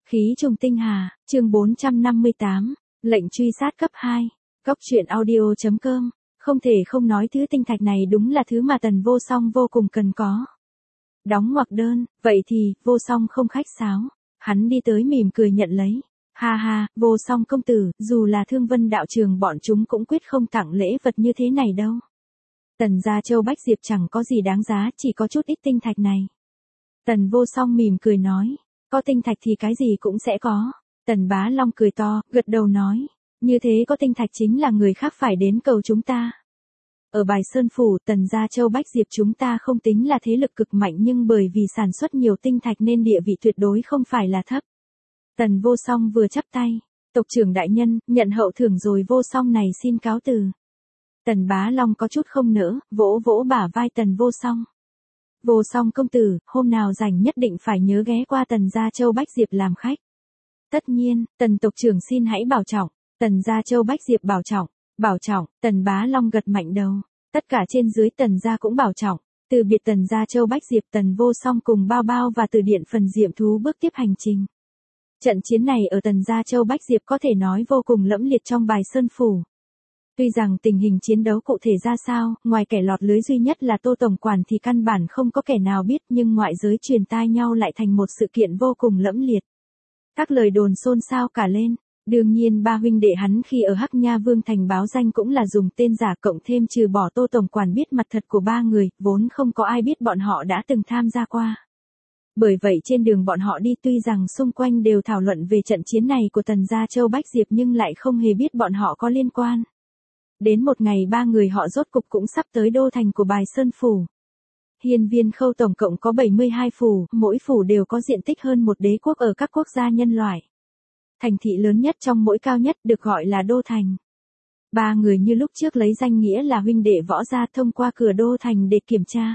Khí trùng tinh hà, chương 458, lệnh truy sát cấp 2, Cóc truyện audio.com, không thể không nói thứ tinh thạch này đúng là thứ mà Tần Vô Song vô cùng cần có. Đóng ngoặc đơn, vậy thì, Vô Song không khách sáo, hắn đi tới mỉm cười nhận lấy. Ha ha, Vô Song công tử, dù là Thương Vân đạo trường bọn chúng cũng quyết không tặng lễ vật như thế này đâu. Tần gia Châu Bách Diệp chẳng có gì đáng giá, chỉ có chút ít tinh thạch này. Tần Vô Song mỉm cười nói, có tinh thạch thì cái gì cũng sẽ có. Tần Bá Long cười to, gật đầu nói, như thế có tinh thạch chính là người khác phải đến cầu chúng ta. Ở Bài Sơn Phủ, Tần gia Châu Bách Diệp chúng ta không tính là thế lực cực mạnh nhưng bởi vì sản xuất nhiều tinh thạch nên địa vị tuyệt đối không phải là thấp. Tần Vô Song vừa chắp tay, tộc trưởng đại nhân, nhận hậu thưởng rồi Vô Song này xin cáo từ. Tần Bá Long có chút không nỡ, vỗ vỗ bả vai Tần Vô Song. Vô Song công tử, hôm nào rảnh nhất định phải nhớ ghé qua Tần gia Châu Bách Diệp làm khách. Tất nhiên, Tần tộc trưởng xin hãy bảo trọng. Tần gia Châu Bách Diệp bảo trọng, Tần Bá Long gật mạnh đầu. Tất cả trên dưới Tần gia cũng bảo trọng. Từ biệt Tần gia Châu Bách Diệp, Tần Vô Song cùng Bao Bao và Từ Điện phần Diệm Thú bước tiếp hành trình. Trận chiến này ở Tần gia Châu Bách Diệp có thể nói vô cùng lẫm liệt trong Bài Sơn Phủ. Tuy rằng tình hình chiến đấu cụ thể ra sao, ngoài kẻ lọt lưới duy nhất là Tô Tổng Quản thì căn bản không có kẻ nào biết, nhưng ngoại giới truyền tai nhau lại thành một sự kiện vô cùng lẫm liệt. Các lời đồn xôn xao cả lên. Đương nhiên ba huynh đệ hắn khi ở Hắc Nha Vương Thành báo danh cũng là dùng tên giả, cộng thêm trừ bỏ Tô Tổng Quản biết mặt thật của ba người, vốn không có ai biết bọn họ đã từng tham gia qua. Bởi vậy trên đường bọn họ đi tuy rằng xung quanh đều thảo luận về trận chiến này của Tần gia Châu Bách Diệp nhưng lại không hề biết bọn họ có liên quan. Đến một ngày ba người họ rốt cục cũng sắp tới đô thành của Bài Sơn Phủ. Hiên Viên Khâu tổng cộng có 72 phủ, mỗi phủ đều có diện tích hơn một đế quốc ở các quốc gia nhân loại. Thành thị lớn nhất trong mỗi cao nhất được gọi là đô thành. Ba người như lúc trước lấy danh nghĩa là huynh đệ võ gia thông qua cửa đô thành để kiểm tra.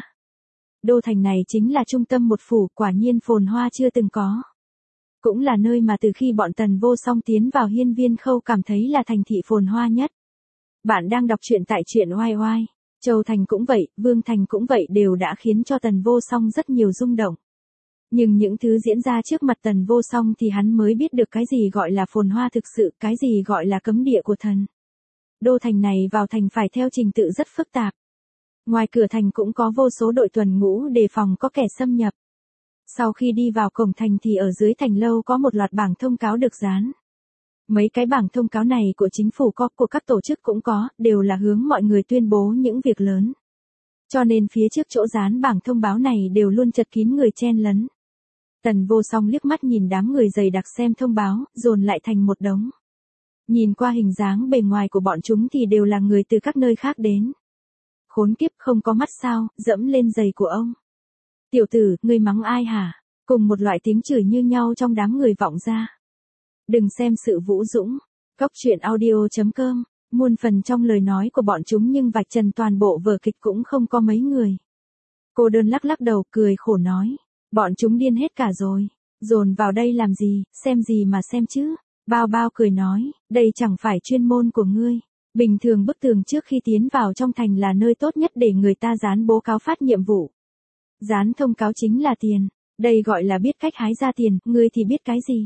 Đô thành này chính là trung tâm một phủ, quả nhiên phồn hoa chưa từng có. Cũng là nơi mà từ khi bọn Tần Vô Song tiến vào Hiên Viên Khâu cảm thấy là thành thị phồn hoa nhất. Bạn đang đọc truyện tại truyện oai oai. Châu Thành cũng vậy, Vương Thành cũng vậy, đều đã khiến cho Tần Vô Song rất nhiều rung động. Nhưng những thứ diễn ra trước mặt Tần Vô Song thì hắn mới biết được cái gì gọi là phồn hoa thực sự, cái gì gọi là cấm địa của thần. Đô thành này vào thành phải theo trình tự rất phức tạp. Ngoài cửa thành cũng có vô số đội tuần ngũ đề phòng có kẻ xâm nhập. Sau khi đi vào cổng thành thì ở dưới thành lâu có một loạt bảng thông cáo được dán. Mấy cái bảng thông cáo này của chính phủ có, của các tổ chức cũng có, đều là hướng mọi người tuyên bố những việc lớn. Cho nên phía trước chỗ dán bảng thông báo này đều luôn chật kín người chen lấn. Tần Vô Song liếc mắt nhìn đám người dày đặc xem thông báo, dồn lại thành một đống. Nhìn qua hình dáng bề ngoài của bọn chúng thì đều là người từ các nơi khác đến. Khốn kiếp, không có mắt sao, dẫm lên giày của ông. Tiểu tử, ngươi mắng ai hả? Cùng một loại tiếng chửi như nhau trong đám người vọng ra. Đừng xem sự vũ dũng. Cóc truyện audio.com, muôn phần trong lời nói của bọn chúng nhưng vạch trần toàn bộ vở kịch cũng không có mấy người. Cô đơn lắc lắc đầu cười khổ nói. Bọn chúng điên hết cả rồi. Dồn vào đây làm gì, xem gì mà xem chứ. Bao Bao cười nói, đây chẳng phải chuyên môn của ngươi. Bình thường bức tường trước khi tiến vào trong thành là nơi tốt nhất để người ta dán bố cáo phát nhiệm vụ. Dán thông cáo chính là tiền. Đây gọi là biết cách hái ra tiền, ngươi thì biết cái gì.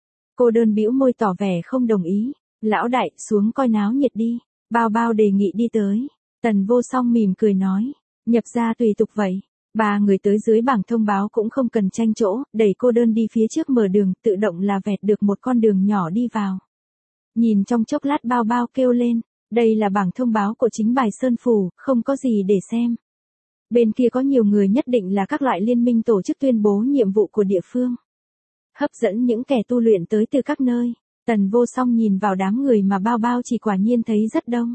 Cô đơn bĩu môi tỏ vẻ không đồng ý. Lão đại, xuống coi náo nhiệt đi. Bao Bao đề nghị đi tới. Tần Vô Song mỉm cười nói, nhập ra tùy tục vậy. Ba người tới dưới bảng thông báo cũng không cần tranh chỗ, đẩy cô đơn đi phía trước mở đường, tự động là vẹt được một con đường nhỏ đi vào. Nhìn trong chốc lát Bao Bao kêu lên, đây là bảng thông báo của chính Bài Sơn Phủ, không có gì để xem. Bên kia có nhiều người nhất định là các loại liên minh tổ chức tuyên bố nhiệm vụ của địa phương. Hấp dẫn những kẻ tu luyện tới từ các nơi. Tần Vô Song nhìn vào đám người mà Bao Bao chỉ quả nhiên thấy rất đông.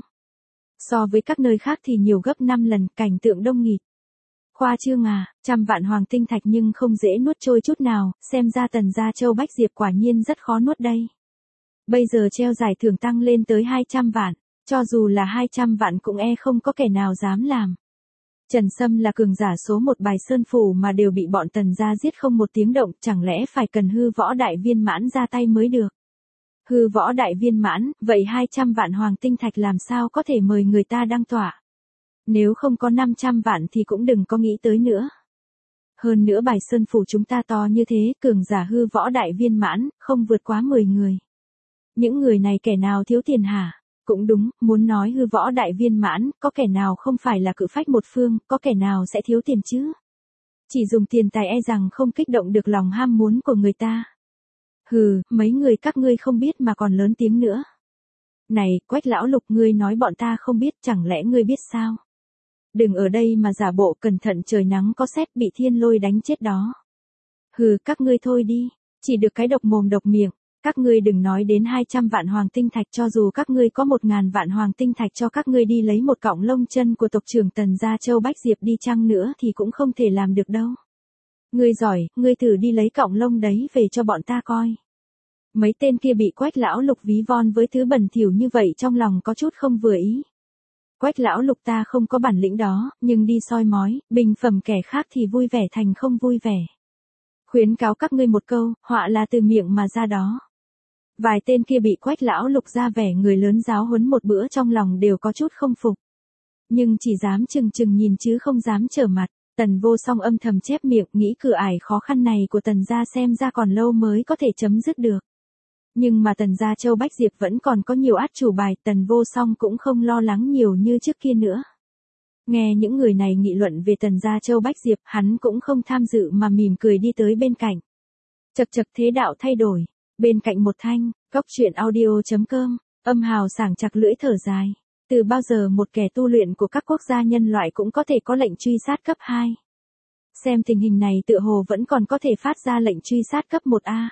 So với các nơi khác thì nhiều gấp 5 lần, cảnh tượng đông nghịt. Khoa trương à, 100 vạn hoàng tinh thạch nhưng không dễ nuốt trôi chút nào, xem ra Tần gia Châu Bách Diệp quả nhiên rất khó nuốt đây. Bây giờ treo giải thưởng tăng lên tới 200 vạn, cho dù là 200 vạn cũng không có kẻ nào dám làm. Trần Sâm là cường giả số 1 Bài Sơn Phủ mà đều bị bọn Tần gia giết không một tiếng động, chẳng lẽ phải cần hư võ đại viên mãn ra tay mới được. Hư võ đại viên mãn, vậy 200 vạn hoàng tinh thạch làm sao có thể mời người ta đăng tỏa. Nếu không có 500 vạn thì cũng đừng có nghĩ tới nữa. Hơn nữa Bài Sơn phủ chúng ta to như thế, cường giả hư võ đại viên mãn, không vượt quá 10 người. Những người này kẻ nào thiếu tiền hả? Cũng đúng, muốn nói hư võ đại viên mãn, có kẻ nào không phải là cự phách một phương, có kẻ nào sẽ thiếu tiền chứ? Chỉ dùng tiền tài e rằng không kích động được lòng ham muốn của người ta. Hừ, mấy người các ngươi không biết mà còn lớn tiếng nữa. Này, Quách lão Lục, ngươi nói bọn ta không biết, chẳng lẽ ngươi biết sao? Đừng ở đây mà giả bộ, cẩn thận trời nắng có sét, bị thiên lôi đánh chết đó. Hừ, các ngươi thôi đi, chỉ được cái độc mồm độc miệng, các ngươi đừng nói đến 200 vạn hoàng tinh thạch, cho dù các ngươi có 1.000 vạn hoàng tinh thạch cho các ngươi đi lấy một cọng lông chân của tộc trưởng Tần gia Châu Bách Diệp đi chăng nữa thì cũng không thể làm được đâu. Ngươi giỏi, ngươi thử đi lấy cọng lông đấy về cho bọn ta coi. Mấy tên kia bị Quách lão Lục ví von với thứ bẩn thỉu như vậy trong lòng có chút không vừa ý. Quách lão Lục, ta không có bản lĩnh đó, nhưng đi soi mói, bình phẩm kẻ khác thì vui vẻ thành không vui vẻ. Khuyến cáo các ngươi một câu, họa là từ miệng mà ra đó. Vài tên kia bị Quách lão Lục ra vẻ người lớn giáo huấn một bữa trong lòng đều có chút không phục. Nhưng chỉ dám chừng chừng nhìn chứ không dám trở mặt. Tần Vô Song âm thầm chép miệng, nghĩ cửa ải khó khăn này của Tần gia xem ra còn lâu mới có thể chấm dứt được. Nhưng mà Tần gia Châu Bách Diệp vẫn còn có nhiều át chủ bài, Tần Vô Song cũng không lo lắng nhiều như trước kia nữa. Nghe những người này nghị luận về Tần gia Châu Bách Diệp, hắn cũng không tham dự mà mỉm cười đi tới bên cạnh. Chậc chậc, thế đạo thay đổi. Bên cạnh một thanh, cóc truyện audio.com, âm hào sảng chặt lưỡi thở dài. Từ bao giờ một kẻ tu luyện của các quốc gia nhân loại cũng có thể có lệnh truy sát cấp 2? Xem tình hình này tựa hồ vẫn còn có thể phát ra lệnh truy sát cấp 1A.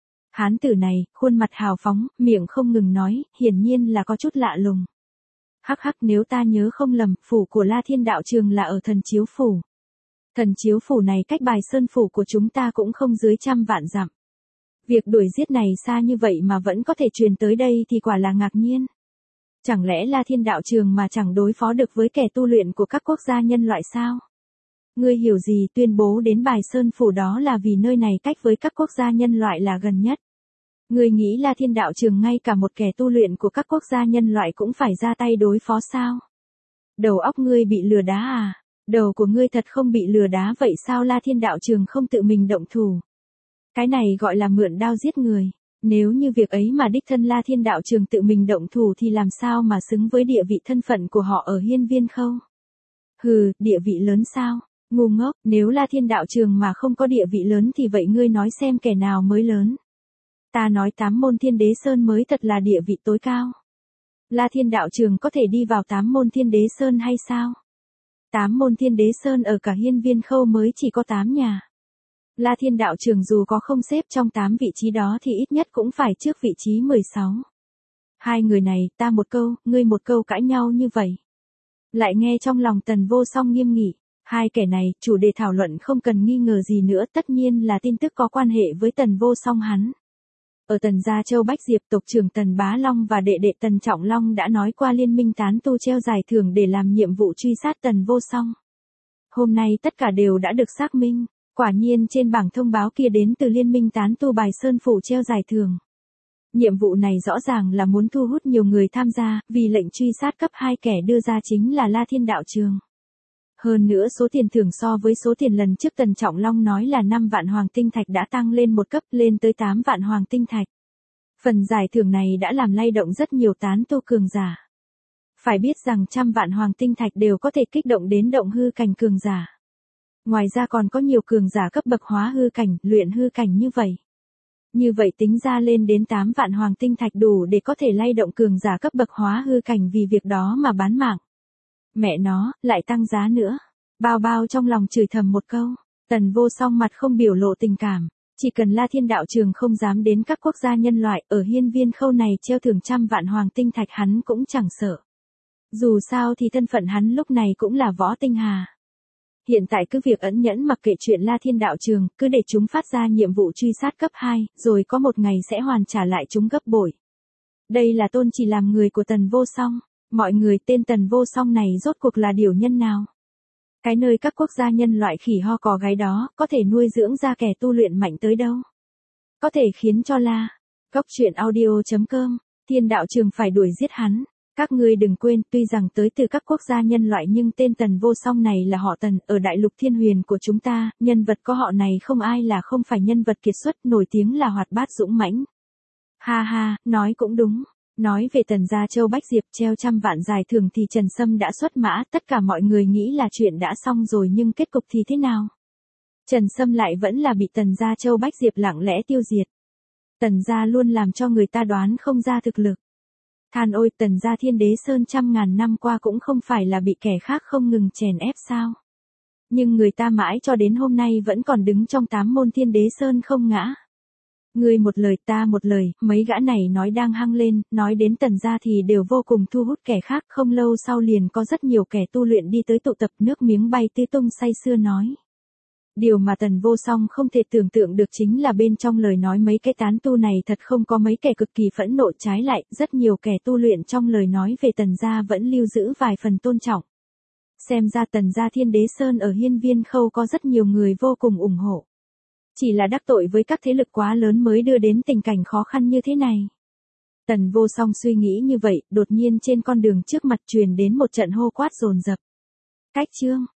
Hán tử này, khuôn mặt hào phóng, miệng không ngừng nói, hiển nhiên là có chút lạ lùng. Hắc hắc, nếu ta nhớ không lầm, phủ của La Thiên Đạo Trường là ở Thần Chiếu Phủ. Thần Chiếu Phủ này cách Bài Sơn Phủ của chúng ta cũng không dưới 100 vạn dặm. Việc đuổi giết này xa như vậy mà vẫn có thể truyền tới đây thì quả là ngạc nhiên. Chẳng lẽ La Thiên Đạo Trường mà chẳng đối phó được với kẻ tu luyện của các quốc gia nhân loại sao? Ngươi hiểu gì, tuyên bố đến Bài Sơn Phủ đó là vì nơi này cách với các quốc gia nhân loại là gần nhất. Ngươi nghĩ La Thiên Đạo Trường ngay cả một kẻ tu luyện của các quốc gia nhân loại cũng phải ra tay đối phó sao? Đầu óc ngươi bị lừa đá à? Đầu của ngươi thật không bị lừa đá vậy sao La Thiên Đạo Trường không tự mình động thủ? Cái này gọi là mượn đao giết người. Nếu như việc ấy mà đích thân La Thiên Đạo Trường tự mình động thủ thì làm sao mà xứng với địa vị thân phận của họ ở Hiên Viên Khâu? Hừ, địa vị lớn sao? Ngu ngốc, nếu La Thiên Đạo Trường mà không có địa vị lớn thì vậy ngươi nói xem kẻ nào mới lớn? Ta nói 8 môn Thiên Đế Sơn mới thật là địa vị tối cao. La Thiên Đạo Trường có thể đi vào 8 môn Thiên Đế Sơn hay sao? 8 môn Thiên Đế Sơn ở cả Hiên Viên Khâu mới chỉ có 8 nhà. La Thiên Đạo Trường dù có không xếp trong 8 vị trí đó thì ít nhất cũng phải trước vị trí 16. Hai người này, ta một câu, ngươi một câu cãi nhau như vậy. Lại nghe trong lòng Tần Vô Song nghiêm nghị. Hai kẻ này, chủ đề thảo luận không cần nghi ngờ gì nữa, tất nhiên là tin tức có quan hệ với Tần Vô Song hắn. Ở Tần gia Châu Bách Diệp, tộc trưởng Tần Bá Long và đệ đệ Tần Trọng Long đã nói qua liên minh tán tu treo giải thưởng để làm nhiệm vụ truy sát Tần Vô Song. Hôm nay tất cả đều đã được xác minh. Quả nhiên trên bảng thông báo kia đến từ liên minh tán tu Bài Sơn Phủ treo giải thưởng. Nhiệm vụ này rõ ràng là muốn thu hút nhiều người tham gia, vì lệnh truy sát cấp 2 kẻ đưa ra chính là La Thiên Đạo Trường. Hơn nữa số tiền thưởng so với số tiền lần trước Tần Trọng Long nói là 5 vạn hoàng tinh thạch đã tăng lên một cấp lên tới 8 vạn hoàng tinh thạch. Phần giải thưởng này đã làm lay động rất nhiều tán tu cường giả. Phải biết rằng 100 vạn hoàng tinh thạch đều có thể kích động đến động hư cảnh cường giả. Ngoài ra còn có nhiều cường giả cấp bậc hóa hư cảnh, luyện hư cảnh như vậy. Như vậy tính ra lên đến 8 vạn hoàng tinh thạch đủ để có thể lay động cường giả cấp bậc hóa hư cảnh vì việc đó mà bán mạng. Mẹ nó, lại tăng giá nữa. Bao bao trong lòng chửi thầm một câu. Tần Vô Song mặt không biểu lộ tình cảm. Chỉ cần La Thiên Đạo Trường không dám đến các quốc gia nhân loại ở Hiên Viên Khâu này treo thưởng 100 vạn hoàng tinh thạch hắn cũng chẳng sợ. Dù sao thì thân phận hắn lúc này cũng là võ tinh hà. Hiện tại cứ việc ẩn nhẫn mặc kệ chuyện La Thiên Đạo Trường, cứ để chúng phát ra nhiệm vụ truy sát cấp 2, rồi có một ngày sẽ hoàn trả lại chúng gấp bội. Đây là tôn chỉ làm người của Tần Vô Song. Mọi người, tên Tần Vô Song này rốt cuộc là điều nhân nào? Cái nơi các quốc gia nhân loại khỉ ho cò gáy đó, có thể nuôi dưỡng ra kẻ tu luyện mạnh tới đâu? Có thể khiến cho cóc truyện audio.com, Thiên Đạo Trường phải đuổi giết hắn. Các ngươi đừng quên, tuy rằng tới từ các quốc gia nhân loại nhưng tên Tần Vô Song này là họ Tần, ở đại lục thiên huyền của chúng ta, nhân vật có họ này không ai là không phải nhân vật kiệt xuất, nổi tiếng là hoạt bát dũng mãnh. Ha ha, nói cũng đúng. Nói về Tần gia Châu Bách Diệp treo trăm vạn giải thưởng thì Trần Sâm đã xuất mã, tất cả mọi người nghĩ là chuyện đã xong rồi nhưng kết cục thì thế nào? Trần Sâm lại vẫn là bị Tần gia Châu Bách Diệp lặng lẽ tiêu diệt. Tần gia luôn làm cho người ta đoán không ra thực lực. Than ôi, Tần gia Thiên Đế Sơn trăm ngàn năm qua cũng không phải là bị kẻ khác không ngừng chèn ép sao? Nhưng người ta mãi cho đến hôm nay vẫn còn đứng trong 8 môn Thiên Đế Sơn không ngã. Người một lời ta một lời, mấy gã này nói đang hăng lên, nói đến Tần gia thì đều vô cùng thu hút kẻ khác, không lâu sau liền có rất nhiều kẻ tu luyện đi tới tụ tập, nước miếng bay tứ tung say sưa nói. Điều mà Tần Vô Song không thể tưởng tượng được chính là bên trong lời nói mấy cái tán tu này thật không có mấy kẻ cực kỳ phẫn nộ, trái lại, rất nhiều kẻ tu luyện trong lời nói về Tần gia vẫn lưu giữ vài phần tôn trọng. Xem ra Tần gia Thiên Đế Sơn ở Hiên Viên Khâu có rất nhiều người vô cùng ủng hộ. Chỉ là đắc tội với các thế lực quá lớn mới đưa đến tình cảnh khó khăn như thế này. Tần Vô Song suy nghĩ như vậy, đột nhiên trên con đường trước mặt truyền đến một trận hô quát dồn dập. Cách chương